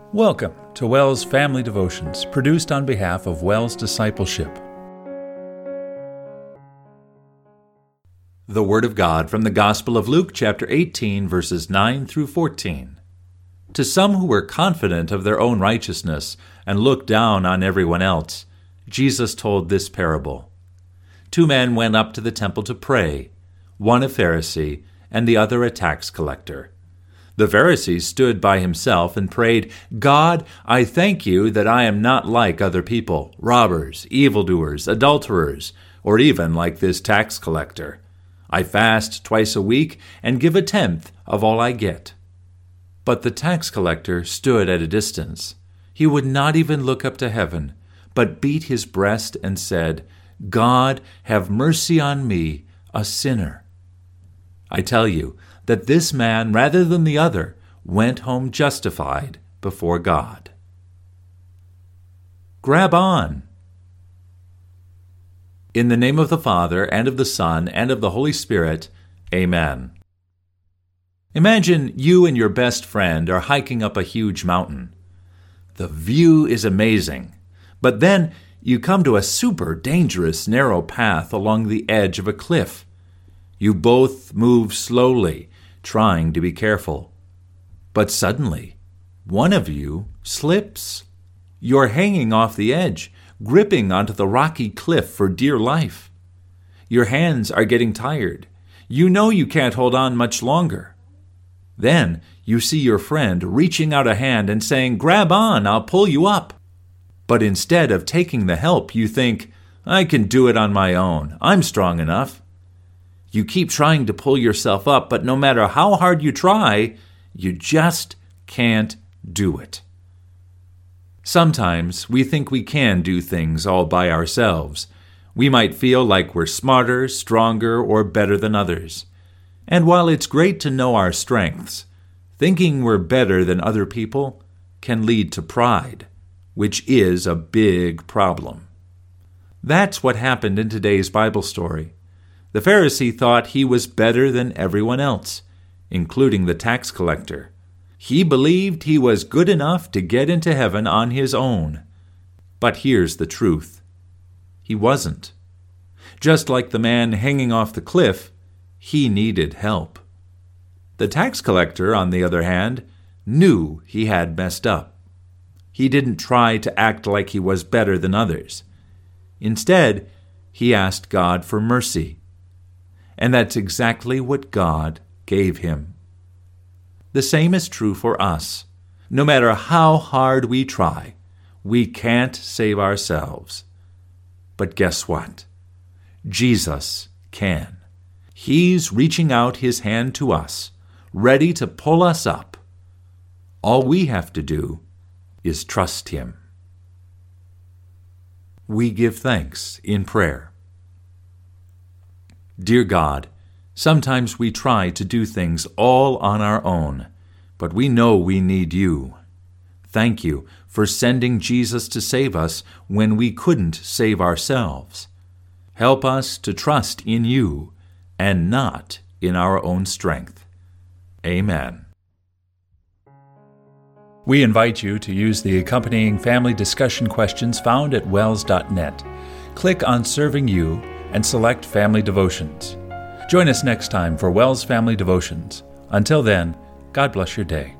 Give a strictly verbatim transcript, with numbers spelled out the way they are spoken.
Welcome to WELS Family Devotions, produced on behalf of WELS Discipleship. The Word of God from the Gospel of Luke, chapter eighteen, verses nine through fourteen. To some who were confident of their own righteousness and looked down on everyone else, Jesus told this parable. Two men went up to the temple to pray, one a Pharisee and the other a tax collector. The Pharisee stood by himself and prayed, "God, I thank you that I am not like other people, robbers, evildoers, adulterers, or even like this tax collector. I fast twice a week and give a tenth of all I get." But the tax collector stood at a distance. He would not even look up to heaven, but beat his breast and said, "God, have mercy on me, a sinner." I tell you that this man, rather than the other, went home justified before God. Grab on. In the name of the Father, and of the Son, and of the Holy Spirit, Amen. Imagine you and your best friend are hiking up a huge mountain. The view is amazing, but then you come to a super dangerous narrow path along the edge of a cliff. You both move slowly, trying to be careful. But suddenly, one of you slips. You're hanging off the edge, gripping onto the rocky cliff for dear life. Your hands are getting tired. You know you can't hold on much longer. Then you see your friend reaching out a hand and saying, "Grab on, I'll pull you up." But instead of taking the help, you think, "I can do it on my own. I'm strong enough." You keep trying to pull yourself up, but no matter how hard you try, you just can't do it. Sometimes we think we can do things all by ourselves. We might feel like we're smarter, stronger, or better than others. And while it's great to know our strengths, thinking we're better than other people can lead to pride, which is a big problem. That's what happened in today's Bible story. The Pharisee thought he was better than everyone else, including the tax collector. He believed he was good enough to get into heaven on his own. But here's the truth. He wasn't. Just like the man hanging off the cliff, he needed help. The tax collector, on the other hand, knew he had messed up. He didn't try to act like he was better than others. Instead, he asked God for mercy. And that's exactly what God gave him. The same is true for us. No matter how hard we try, we can't save ourselves. But guess what? Jesus can. He's reaching out his hand to us, ready to pull us up. All we have to do is trust him. We give thanks in prayer. Dear God, sometimes we try to do things all on our own, but we know we need you. Thank you for sending Jesus to save us when we couldn't save ourselves. Help us to trust in you and not in our own strength. Amen. We invite you to use the accompanying family discussion questions found at wels dot net. Click on Serving You and select Family Devotions. Join us next time for WELS Family Devotions. Until then, God bless your day.